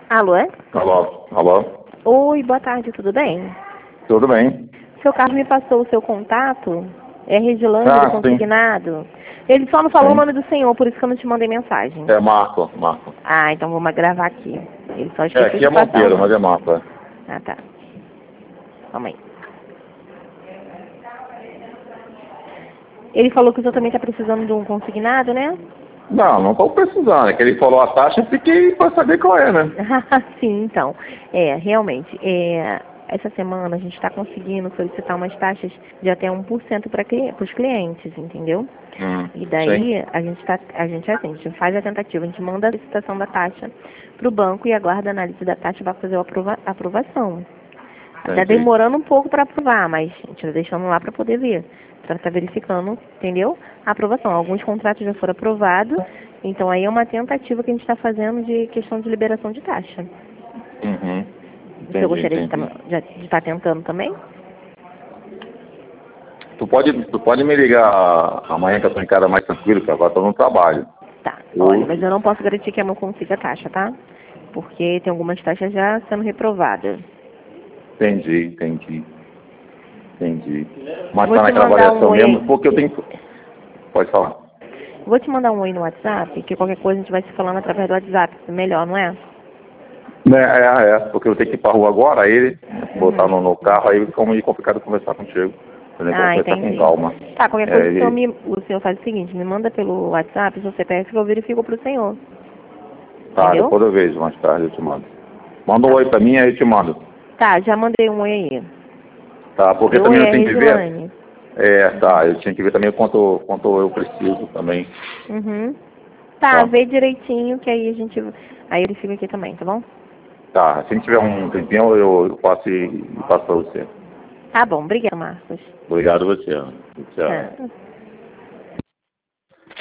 Alô? Alô, alô. Oi, boa tarde, tudo bem? Tudo bem? Seu Carlos me passou o seu contato, é Regilândia do Sim. Consignado. Ele só não falou o Sim. nome do senhor, por isso que eu não te mandei mensagem. É Marco. Ah, então vamos gravar aqui. Ele só É, esqueceu aqui de é passar o Monteiro, mas nome. é Marco. É. Ah, tá. Calma aí. Ele falou que o senhor também está precisando de um consignado, né? Não estou precisando. É que ele falou a taxa, eu fiquei para saber qual é, né? Sim, então. Realmente, essa semana a gente está conseguindo solicitar umas taxas de até 1% para os clientes, entendeu? E Sim. daí a gente a gente faz a tentativa, a gente manda a licitação da taxa para o banco e aguarda a análise da taxa para fazer a aprovação. Está Entendi. demorando um pouco para aprovar, mas a gente está deixando lá para poder ver, para estar verificando, entendeu? A aprovação. Alguns contratos já foram aprovados, então aí é uma tentativa que a gente está fazendo de questão de liberação de taxa. Você gostaria de estar tentando também? Tu pode me ligar amanhã que eu estou em casa mais tranquilo, que agora estou no trabalho. Tá. Olha, mas eu não posso garantir que eu não consiga a taxa, tá? Porque tem algumas taxas já sendo reprovadas. Entendi. Mas Vou está te naquela mandar um avaliação oi. mesmo, porque eu tenho. Pode falar. Vou te mandar um oi no WhatsApp, que qualquer coisa a gente vai se falando através do WhatsApp. Melhor, não é? Porque eu tenho que ir para rua agora, aí botar no carro, aí fica meio complicado conversar contigo. Eu nem posso conversar com Entendi. calma. Tá, qualquer coisa o senhor faz o seguinte, me manda pelo WhatsApp, seu CPF que eu verifico pro senhor. Tá, Entendeu? depois eu vejo, mais tarde eu te mando. Manda um oi pra mim, aí eu te mando. Tá, já mandei um oi aí. Tá, porque Meu também oi eu é tenho que ver. Regilane. Tá, eu tinha que ver também quanto eu preciso também. Tá, Tá? vê direitinho que aí a gente. Aí eu verifico aqui também, tá bom? Tá, se a gente tiver um tempinho, eu passo e passo pra você. Tá bom, obrigada, Marcos. Obrigado a você, Ana. Tchau. Tá.